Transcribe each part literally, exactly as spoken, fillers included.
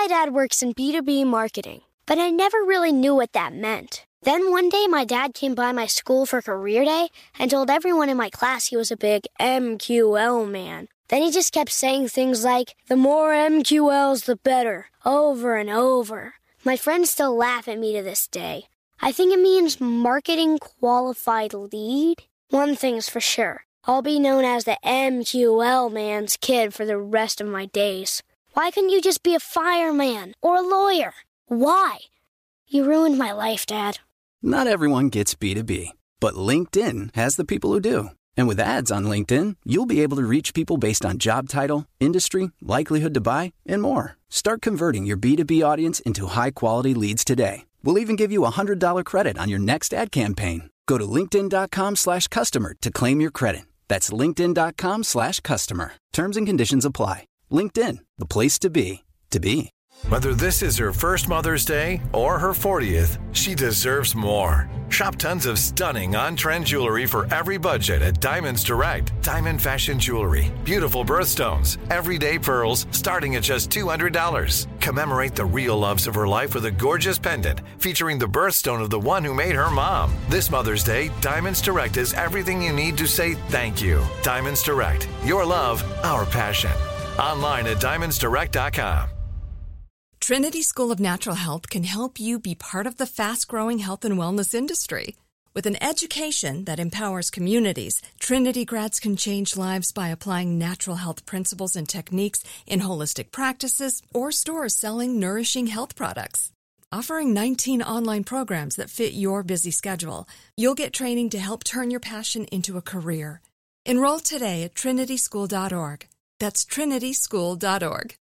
My dad works in B two B marketing, but I never really knew what that meant. Then one day my dad came by my school for career day and told everyone in my class he was a big M Q L man. Then he just kept saying things like, the more M Q Ls, the better, over and over. My friends still laugh at me to this day. I think it means marketing qualified lead. One thing's for sure. I'll be known as the M Q L man's kid for the rest of my days. Why couldn't you just be a fireman or a lawyer? Why? You ruined my life, Dad. Not everyone gets B two B, but LinkedIn has the people who do. And with ads on LinkedIn, you'll be able to reach people based on job title, industry, likelihood to buy, and more. Start converting your B two B audience into high-quality leads today. We'll even give you a one hundred dollars credit on your next ad campaign. Go to linkedin.com slash customer to claim your credit. That's linkedin.com slash customer. Terms and conditions apply. LinkedIn, the place to be, to be. Whether this is her first Mother's Day or her fortieth, she deserves more. Shop tons of stunning on-trend jewelry for every budget at Diamonds Direct. Diamond fashion jewelry, beautiful birthstones, everyday pearls starting at just two hundred dollars. Commemorate the real loves of her life with a gorgeous pendant featuring the birthstone of the one who made her mom. This Mother's Day, Diamonds Direct is everything you need to say thank you. Diamonds Direct, your love, our passion. Online at diamonds direct dot com. Trinity School of Natural Health can help you be part of the fast-growing health and wellness industry. With an education that empowers communities, Trinity grads can change lives by applying natural health principles and techniques in holistic practices or stores selling nourishing health products. Offering nineteen online programs that fit your busy schedule, you'll get training to help turn your passion into a career. Enroll today at trinity school dot org. That's trinity school dot org.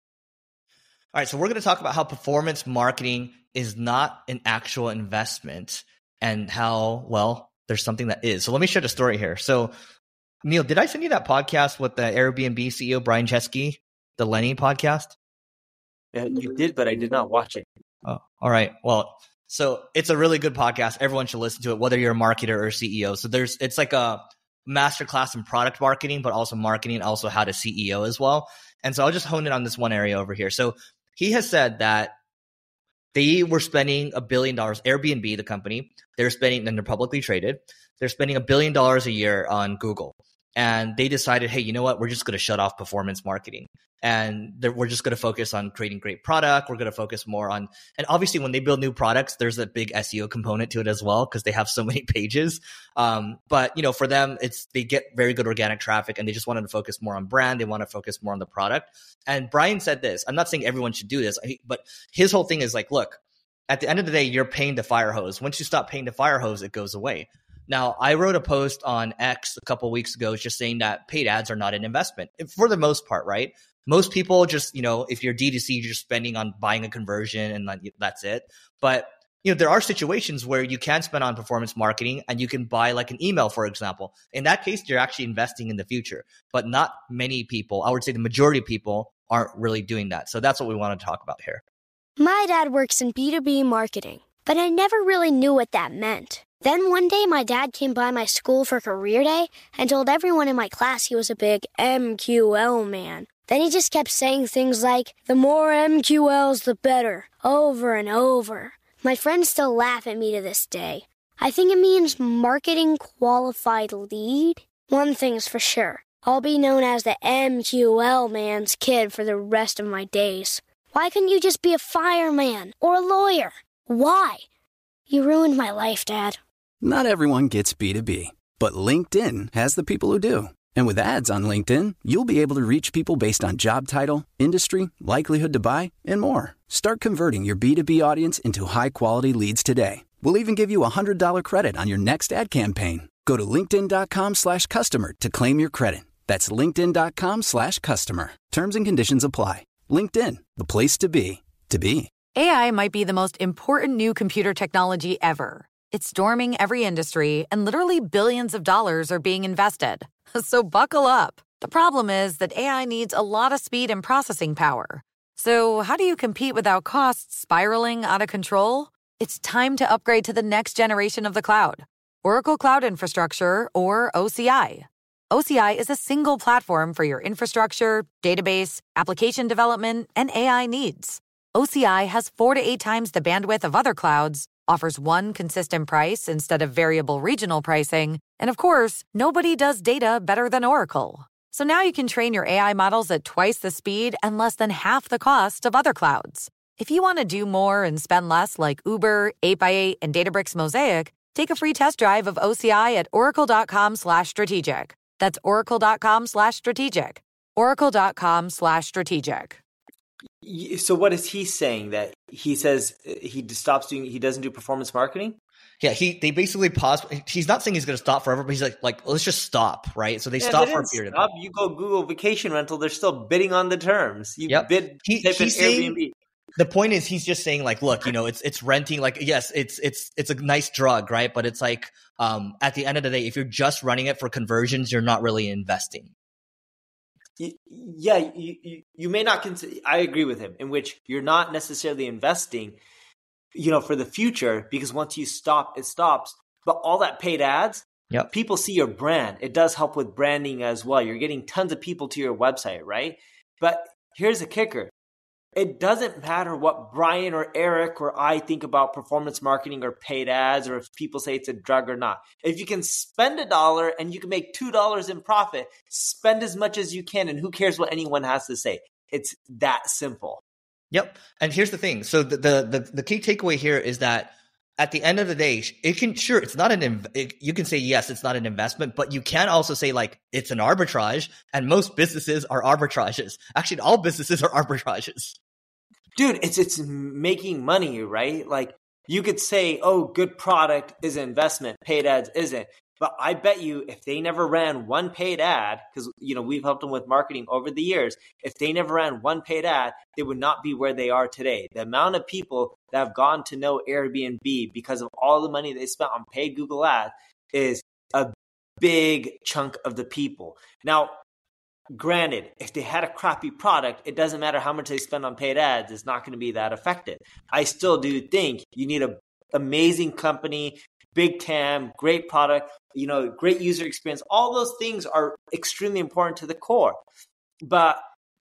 All right, so we're going to talk about how performance marketing is not an actual investment and how, well, there's something that is. So let me share the story here. So, Neil, did I send you that podcast with the Airbnb C E O, Brian Chesky, the Lenny podcast? Yeah, you did, but I did not watch it. Oh, all right. Well, so it's a really good podcast. Everyone should listen to it, whether you're a marketer or C E O. So there's, it's like a masterclass in product marketing, but also marketing, also how to C E O as well. And so I'll just hone in on this one area over here. So he has said that they were spending a billion dollars, Airbnb, the company, they're spending, and they're publicly traded, they're spending a billion dollars a year on Google. And they decided, hey, you know what? We're just going to shut off performance marketing. And we're just going to focus on creating great product. We're going to focus more on, and obviously when they build new products, there's a big S E O component to it as well, because they have so many pages. Um, but, you know, for them, it's, they get very good organic traffic and they just wanted to focus more on brand. They want to focus more on the product. And Brian said this, I'm not saying everyone should do this, but his whole thing is like, look, at the end of the day, you're paying the fire hose. Once you stop paying the fire hose, it goes away. Now, I wrote a post on X a couple of weeks ago just saying that paid ads are not an investment for the most part, right? Most people just, you know, if you're D two C, you're just spending on buying a conversion and that's it. But, you know, there are situations where you can spend on performance marketing and you can buy like an email, for example. In that case, you're actually investing in the future. But not many people, I would say the majority of people aren't really doing that. So that's what we want to talk about here. My dad works in B two B marketing, but I never really knew what that meant. Then one day my dad came by my school for career day and told everyone in my class he was a big M Q L man. Then he just kept saying things like, the more M Q Ls, the better, over and over. My friends still laugh at me to this day. I think it means marketing qualified lead. One thing's for sure. I'll be known as the M Q L man's kid for the rest of my days. Why couldn't you just be a fireman or a lawyer? Why? You ruined my life, Dad. Not everyone gets B two B, but LinkedIn has the people who do. And with ads on LinkedIn, you'll be able to reach people based on job title, industry, likelihood to buy, and more. Start converting your B two B audience into high-quality leads today. We'll even give you a one hundred dollars credit on your next ad campaign. Go to linkedin.com slash customer to claim your credit. That's linkedin.com slash customer. Terms and conditions apply. LinkedIn, the place to be, to be. A I might be the most important new computer technology ever. It's storming every industry, and literally billions of dollars are being invested. So buckle up. The problem is that A I needs a lot of speed and processing power. So how do you compete without costs spiraling out of control? It's time to upgrade to the next generation of the cloud. Oracle Cloud Infrastructure, or O C I. O C I is a single platform for your infrastructure, database, application development, and A I needs. O C I has four to eight times the bandwidth of other clouds, offers one consistent price instead of variable regional pricing, and of course, nobody does data better than Oracle. So now you can train your A I models at twice the speed and less than half the cost of other clouds. If you want to do more and spend less like Uber, eight by eight, and Databricks Mosaic, take a free test drive of O C I at oracle.com slash strategic. That's oracle.com slash strategic. oracle.com slash strategic. So what is he saying? That he says he stops doing, he doesn't do performance marketing? Yeah, he they basically pause. He's not saying he's going to stop forever, but he's like, like let's just stop, right? So they yeah, stop they for a period stop. of time. You go Google vacation rental, they're still bidding on the terms. You yep. bid he, type he's in saying, Airbnb. The point is, he's just saying, like, look, you know, it's it's renting. Like, yes, it's it's it's a nice drug, right? But it's like, um, at the end of the day, if you're just running it for conversions, you're not really investing. Yeah, you, you, you may not consider, I agree with him, in which you're not necessarily investing, you know, for the future, because once you stop, it stops. But all that paid ads, yep. people see your brand. It does help with branding as well. You're getting tons of people to your website, right? But here's the kicker. It doesn't matter what Brian or Eric or I think about performance marketing or paid ads, or if people say it's a drug or not. If you can spend a dollar and you can make two dollars in profit, spend as much as you can, and who cares what anyone has to say. It's that simple. Yep. And here's the thing. So the the the, the key takeaway here is that at the end of the day, it can sure it's not an inv- it, you can say yes, it's not an investment, but you can also say like it's an arbitrage, and most businesses are arbitrages. Actually, all businesses are arbitrages. Dude, it's it's making money, right? Like you could say, oh, good product is an investment, paid ads isn't. But I bet you if they never ran one paid ad, because you know we've helped them with marketing over the years, if they never ran one paid ad, they would not be where they are today. The amount of people that have gone to know Airbnb because of all the money they spent on paid Google ads is a big chunk of the people. Now, granted, if they had a crappy product, it doesn't matter how much they spend on paid ads, it's not going to be that effective. I still do think you need an amazing company, big T A M, great product, you know, great user experience. All those things are extremely important to the core. But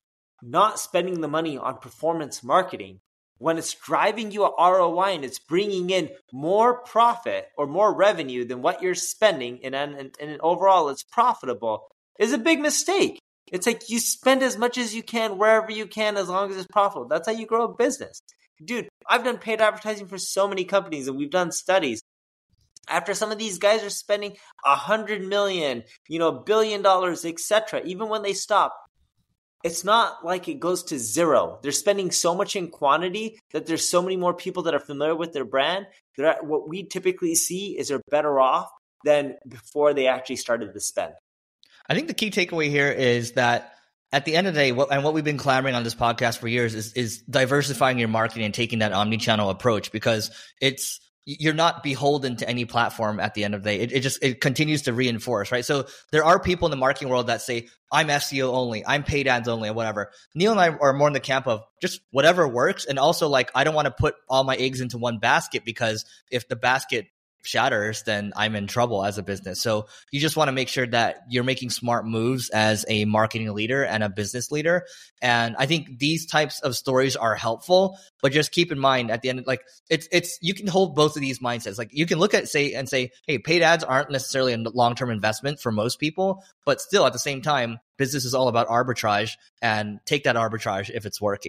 not spending the money on performance marketing when it's driving you a R O I and it's bringing in more profit or more revenue than what you're spending, and, and, and overall it's profitable, is a big mistake. It's like you spend as much as you can wherever you can as long as it's profitable. That's how you grow a business. Dude, I've done paid advertising for so many companies and we've done studies. After some of these guys are spending a hundred million, you know, billion dollars, et cetera, even when they stop, it's not like it goes to zero. They're spending so much in quantity that there's so many more people that are familiar with their brand that what we typically see is they're better off than before they actually started to spend. I think the key takeaway here is that at the end of the day, what, and what we've been clamoring on this podcast for years is, is diversifying your marketing and taking that omni-channel approach, because it's, you're not beholden to any platform at the end of the day. It, it just, it continues to reinforce, right? So there are people in the marketing world that say, I'm S E O only, I'm paid ads only, or whatever. Neil and I are more in the camp of just whatever works. And also like, I don't want to put all my eggs into one basket, because if the basket shatters, then I'm in trouble as a business. So you just want to make sure that you're making smart moves as a marketing leader and a business leader. And I think these types of stories are helpful, but just keep in mind at the end, like it's, it's, you can hold both of these mindsets. Like you can look at say and say, hey, paid ads aren't necessarily a long-term investment for most people, but still at the same time, business is all about arbitrage, and take that arbitrage if it's working.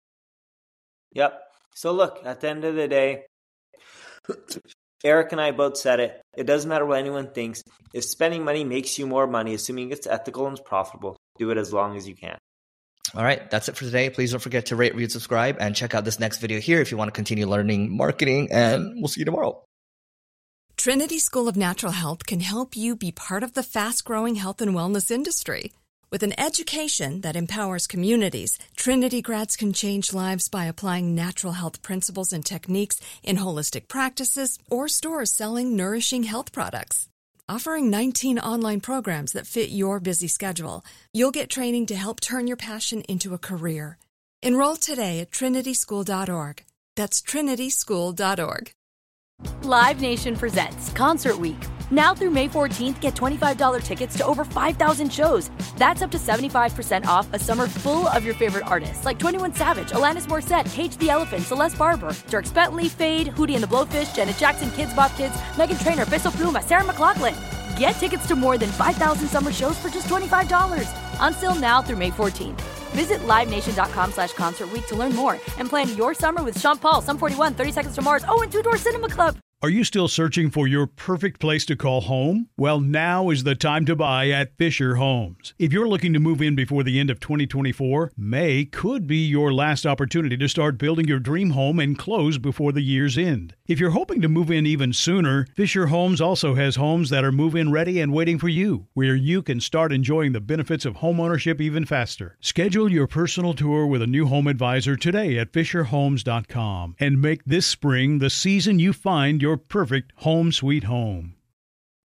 Yep. So look, at the end of the day, Eric and I both said it. It doesn't matter what anyone thinks. If spending money makes you more money, assuming it's ethical and profitable, do it as long as you can. All right. That's it for today. Please don't forget to rate, review, subscribe, and check out this next video here if you want to continue learning marketing, and we'll see you tomorrow. Trinity School of Natural Health can help you be part of the fast-growing health and wellness industry. With an education that empowers communities, Trinity grads can change lives by applying natural health principles and techniques in holistic practices or stores selling nourishing health products. Offering nineteen online programs that fit your busy schedule, you'll get training to help turn your passion into a career. Enroll today at trinity school dot org. That's trinity school dot org. Live Nation presents Concert Week. Now through May fourteenth, get twenty-five dollars tickets to over five thousand shows. That's up to seventy-five percent off a summer full of your favorite artists like twenty-one Savage, Alanis Morissette, Cage the Elephant, Celeste Barber, Dierks Bentley, Fade, Hootie and the Blowfish, Janet Jackson, Kids Bop Kids, Meghan Trainor, Peso Pluma, Sarah McLachlan. Get tickets to more than five thousand summer shows for just twenty-five dollars. Until now through May fourteenth. Visit livenation.com slash concert week to learn more and plan your summer with Sean Paul, Sum forty-one, thirty Seconds to Mars, oh, and Two Door Cinema Club. Are you still searching for your perfect place to call home? Well, now is the time to buy at Fisher Homes. If you're looking to move in before the end of twenty twenty-four, May could be your last opportunity to start building your dream home and close before the year's end. If you're hoping to move in even sooner, Fisher Homes also has homes that are move-in ready and waiting for you, where you can start enjoying the benefits of homeownership even faster. Schedule your personal tour with a new home advisor today at fisher homes dot com and make this spring the season you find your perfect home sweet home.